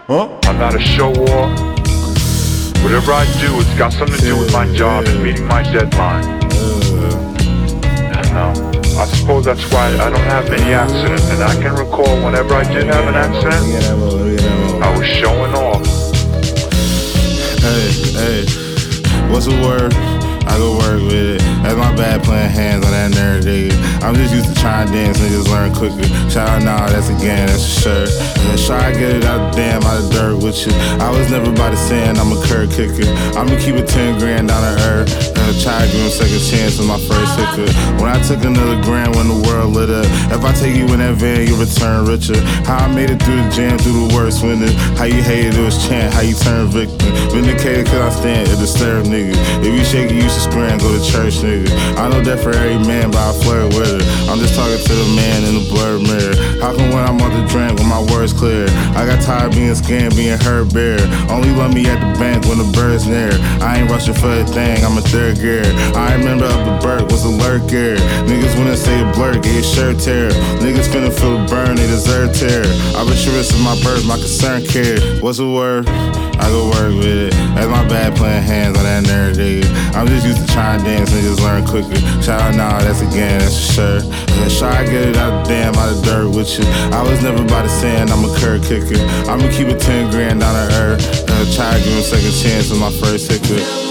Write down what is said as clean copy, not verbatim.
I'm not a show off. Whatever I do, it's got something to do with my job and meeting my deadline. And I suppose that's why I don't have many accidents. And I can recall whenever I did have an accident, I was showing off. Hey, what's the word? I go work with it. That's my bad playing hands on that nerd nigga. I'm just used to trying to dance and just learn quicker. Shout out, nah, that's a game, that's for sure. And try to get it out the damn out of dirt with you. I was never by the sand, I'm a curb kicker. I'ma keep it 10 grand down to earth. And try to give him a second chance with my first hicker. When I took another grand when the world lit up. If I take you in that van, you return richer. How I made it through the jam, through the worst winter. How you hated it was chant, how you turn victim. Vindicated cause I stand, it disturb niggas. If you shake it, you should scram, go to church, nigga. I know that for every man, but I flirt with it. I'm just talking to the man in the blurred mirror. How come when I'm on the drink when my words clear? I got tired being scammed, being hurt bare. Only love me at the bank when the bird's near. I ain't rushing for a thing, I'm a third gear. I remember up the Burke was a lurk gear. Niggas wouldn't say a blur, get your shirt tear. Niggas finna feel the burn, they deserve tear. I bet you risk my birth, my concern care. What's the word? I go work with it. That's my bad playing hands on that nerd nigga. I'm just used to trying to dance and just learn quicker. Shout out, nah, that's a game, that's for sure. And try to get it out the damn out of dirt with you. I was never by the sand, I'm a curb kicker. I'ma keep it 10 grand down to earth. And try to give him a second chance with my first hicker.